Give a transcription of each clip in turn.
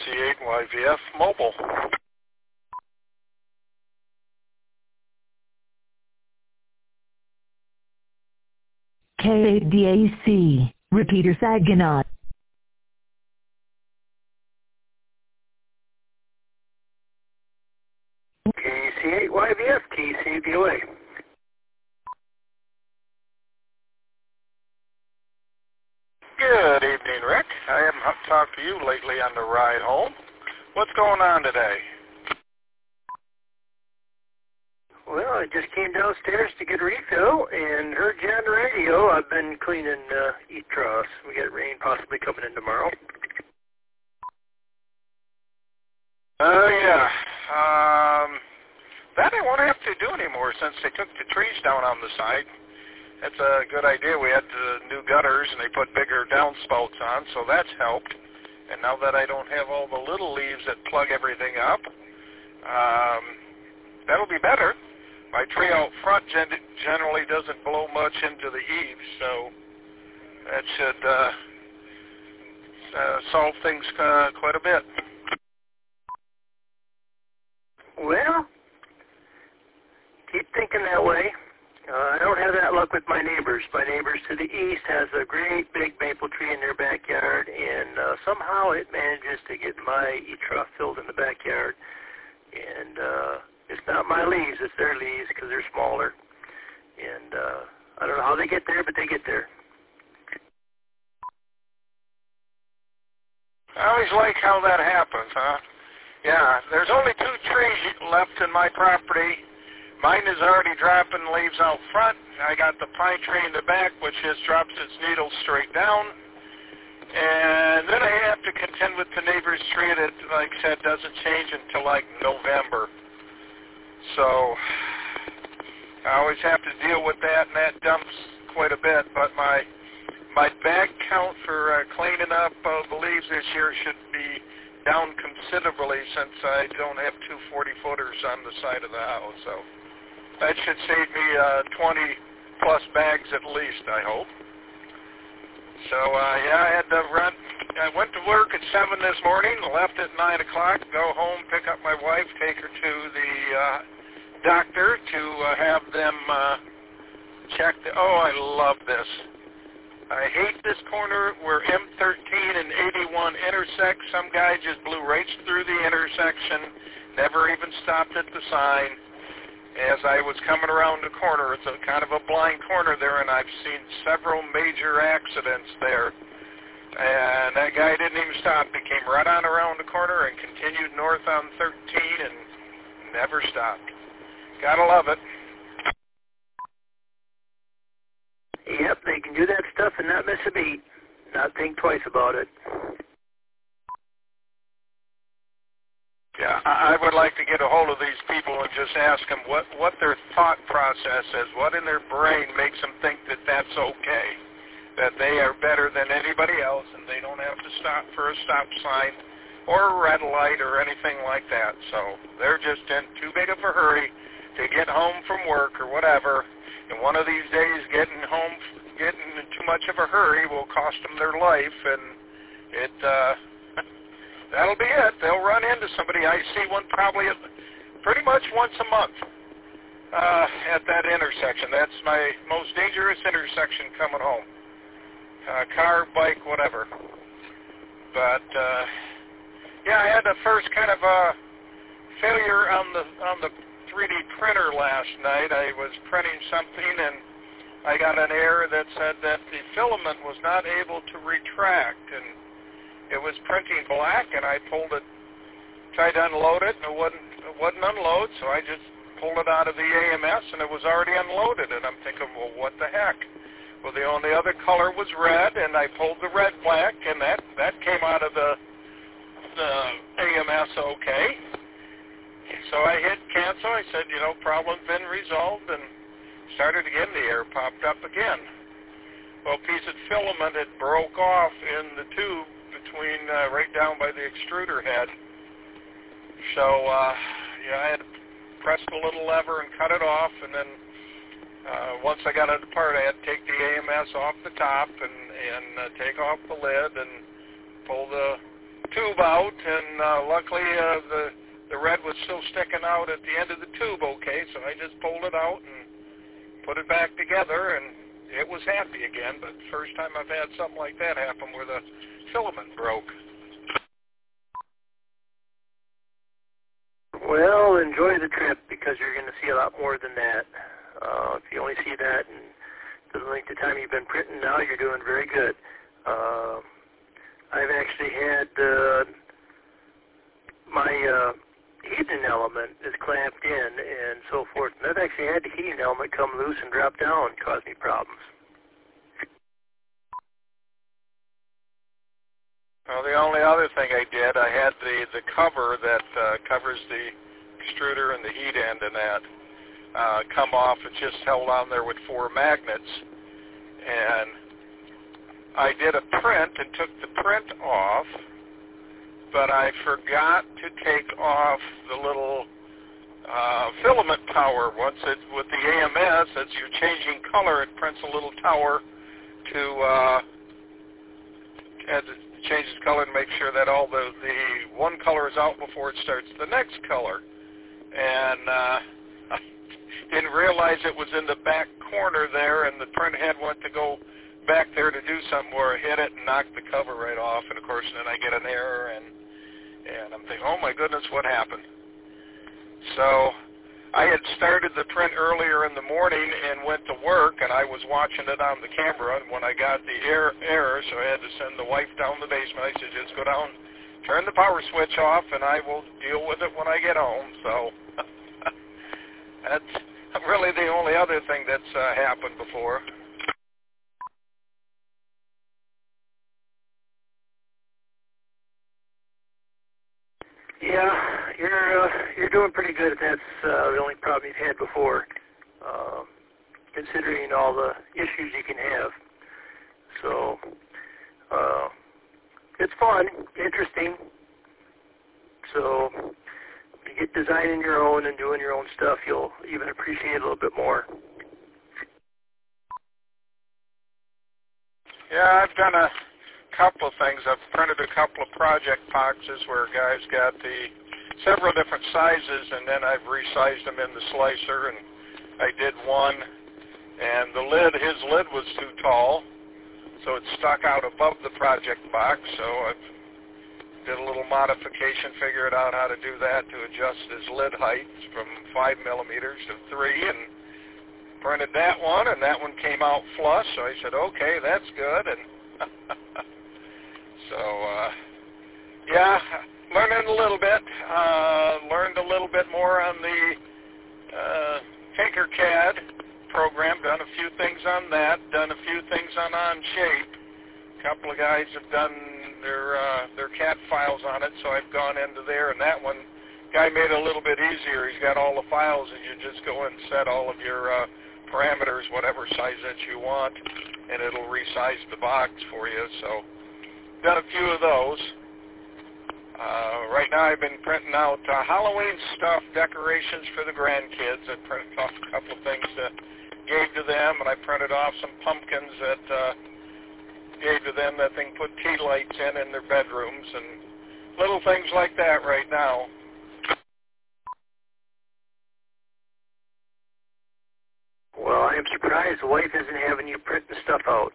KC8YVF Mobile. K8DAC, repeater Saginaw. KC8YVF, KCBOA. Good evening, Rick. I haven't talked to you lately on the ride home. What's going on today? Well, I just came downstairs to get a refill and heard you on the radio. I've been cleaning E-Tross. We got rain possibly coming in tomorrow. Yeah. That I won't have to do anymore since they took the trees down on the side. That's a good idea. We had the new gutters and they put bigger downspouts on, so that's helped. And now that I don't have all the little leaves that plug everything up, that'll be better. My tree out front generally doesn't blow much into the eaves, so that should solve things quite a bit. Well, keep thinking that way. I don't have that luck with my neighbors. My neighbors to the east has a great big maple tree in their backyard, and somehow it manages to get my E-Trough filled in the backyard. And it's not my leaves, it's their leaves because they're smaller. And I don't know how they get there, but they get there. I always like how that happens, huh? Yeah, there's only 2 trees left in my property. Mine is already dropping leaves out front. I got the pine tree in the back, which just drops its needles straight down. And then I have to contend with the neighbor's tree that, like I said, doesn't change until like November. So I always have to deal with that, and that dumps quite a bit. But my bag count for cleaning up the leaves this year should be down considerably since I don't have 2 40-footers on the side of the house. So that should save me 20-plus bags at least, I hope. So, yeah, I had to run. I went to work at 7 this morning, left at 9 o'clock, go home, pick up my wife, take her to the doctor to have them check the... Oh, I love this. I hate this corner where M13 and 81 intersect. Some guy just blew right through the intersection, never even stopped at the sign. As I was coming around the corner, it's a kind of a blind corner there, and I've seen several major accidents there. And that guy didn't even stop. He came right on around the corner and continued north on 13 and never stopped. Gotta love it. Yep, they can do that stuff and not miss a beat. Not think twice about it. Yeah, I would like to get a hold of these people and just ask them what their thought process is, what in their brain makes them think that that's okay, that they are better than anybody else and they don't have to stop for a stop sign or a red light or anything like that. So they're just in too big of a hurry to get home from work or whatever. And one of these days getting in too much of a hurry will cost them their life, and it... that'll be it. They'll run into somebody. I see one probably pretty much once a month at that intersection. That's my most dangerous intersection coming home. Car, bike, whatever. But, yeah, I had the first kind of failure on the 3D printer last night. I was printing something, and I got an error that said that the filament was not able to retract, and it was printing black, and I pulled it, tried to unload it, and it wouldn't unload, so I just pulled it out of the AMS, and it was already unloaded, and I'm thinking, well, what the heck? Well, the only other color was red, and I pulled the red black, and that came out of the AMS okay. So I hit cancel. I said, problem's been resolved, and started again. The error popped up again. Well, a piece of filament had broke off in the tube between right down by the extruder head. So, I had to press the little lever and cut it off, and then once I got it apart, I had to take the AMS off the top and take off the lid and pull the tube out, and luckily the red was still sticking out at the end of the tube okay, so I just pulled it out and put it back together, and it was happy again, but first time I've had something like that happen where the filament broke. Well, enjoy the trip, because you're going to see a lot more than that. If you only see that and the length of time you've been printing now, you're doing very good. I've actually had my heating element is clamped in and so forth, and I've actually had the heating element come loose and drop down and cause me problems. Well, the only other thing I did, I had the cover that covers the extruder and the heat end and that come off and just held on there with 4 magnets. And I did a print and took the print off, but I forgot to take off the little filament tower. Once it, with the AMS, as you're changing color, it prints a little tower to changes color to make sure that all the one color is out before it starts the next color. And I didn't realize it was in the back corner there, and the print head went to go back there to do something where I hit it and knocked the cover right off. And of course then I get an error, and I'm thinking, oh my goodness, what happened? So I had started the print earlier in the morning and went to work, and I was watching it on the camera, and when I got the error, so I had to send the wife down the basement. I said, just go down, turn the power switch off, and I will deal with it when I get home. So that's really the only other thing that's happened before. Yeah, you're doing pretty good. That's the only problem you've had before, considering all the issues you can have. So it's fun, interesting. So when you get designing your own and doing your own stuff, you'll even appreciate it a little bit more. Yeah, I've done a couple of things. I've printed a couple of project boxes where guys got the several different sizes, and then I've resized them in the slicer, and I did one, and the lid, his lid was too tall, so it stuck out above the project box, so I did a little modification, figured out how to do that to adjust his lid height from 5 millimeters to 3, and printed that one, and that one came out flush, so I said, okay, that's good, and so, yeah, learning a little bit. Learned a little bit more on the Tinkercad program. Done a few things on that. Done a few things on Onshape. A couple of guys have done their CAD files on it, so I've gone into there. And that one, guy made it a little bit easier. He's got all the files, and you just go and set all of your parameters, whatever size that you want, and it'll resize the box for you. So done a few of those. Right now I've been printing out Halloween stuff, decorations for the grandkids. I printed off a couple of things that gave to them, and I printed off some pumpkins that gave to them that they can put tea lights in their bedrooms, and little things like that right now. Well, I am surprised the wife isn't having you print the stuff out.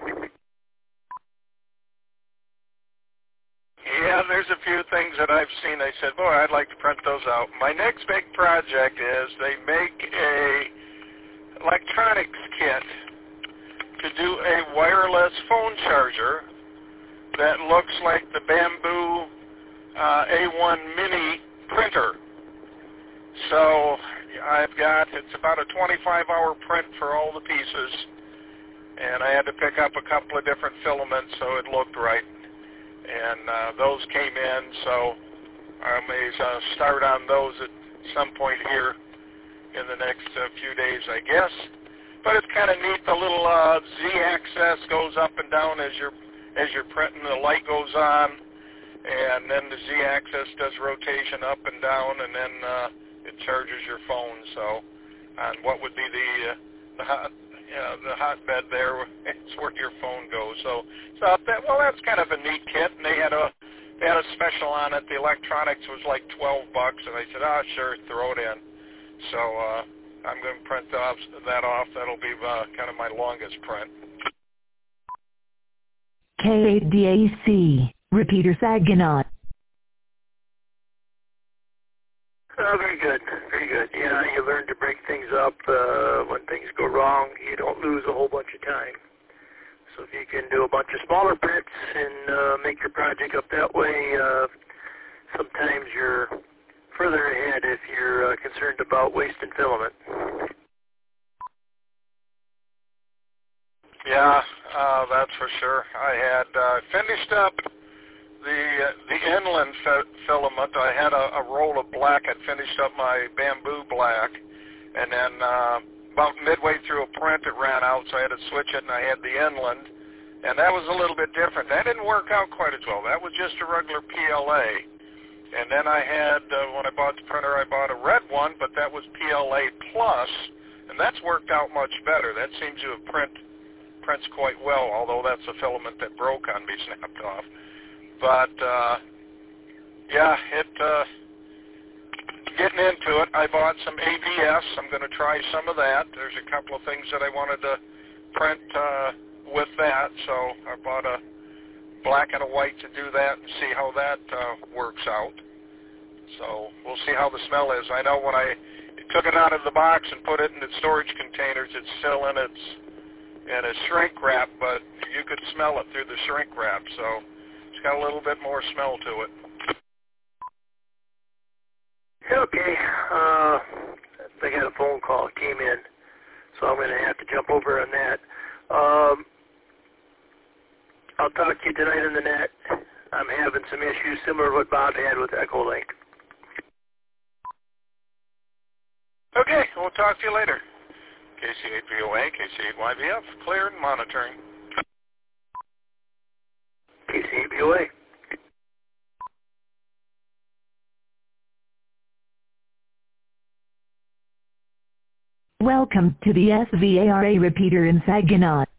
Yeah, there's a few things that I've seen. I said, boy, I'd like to print those out. My next big project is they make a electronics kit to do a wireless phone charger that looks like the Bamboo A1 mini printer. So it's about a 25-hour print for all the pieces, and I had to pick up a couple of different filaments so it looked right. And those came in, so I may start on those at some point here in the next few days, I guess. But it's kind of neat. The little Z-axis goes up and down as you're printing. The light goes on, and then the Z-axis does rotation up and down, and then it charges your phone. So on what would be the hotbed there, it's where your phone goes. So that's kind of a neat kit. And they had a they had a special on it. The electronics was like $12, and I said, oh, sure, throw it in. So I'm going to print that off. That'll be kind of my longest print. K8DAC, Repeater Saginaw. Oh, very good, very good. Yeah, you learn to break things up when things go wrong. You don't lose a whole bunch of time. So if you can do a bunch of smaller prints and make your project up that way, sometimes you're further ahead if you're concerned about wasting filament. Yeah, that's for sure. I had finished up the inland filament. I had a roll of black. I'd finished up my bamboo black, and then about midway through a print it ran out, so I had to switch it, and I had the inland, and that was a little bit different. That didn't work out quite as well. That was just a regular PLA. And then I had, when I bought the printer, I bought a red one, but that was PLA Plus, and that's worked out much better. That seems to have prints quite well, although that's a filament that broke on me, snapped off. But, yeah, getting into it, I bought some ABS. I'm going to try some of that. There's a couple of things that I wanted to print with that, so I bought a black and a white to do that and see how that works out. So we'll see how the smell is. I know when I took it out of the box and put it in the storage containers, it's still in its shrink wrap, but you could smell it through the shrink wrap, so it's got a little bit more smell to it. Okay, I got a phone call, came in, so I'm going to have to jump over on that. I'll talk to you tonight on the net. I'm having some issues similar to what Bob had with Echolink. Okay, we'll talk to you later. KC8VOA, KC8YBF, clear and monitoring. KC8VOA. Welcome to the SVARA repeater in Saginaw.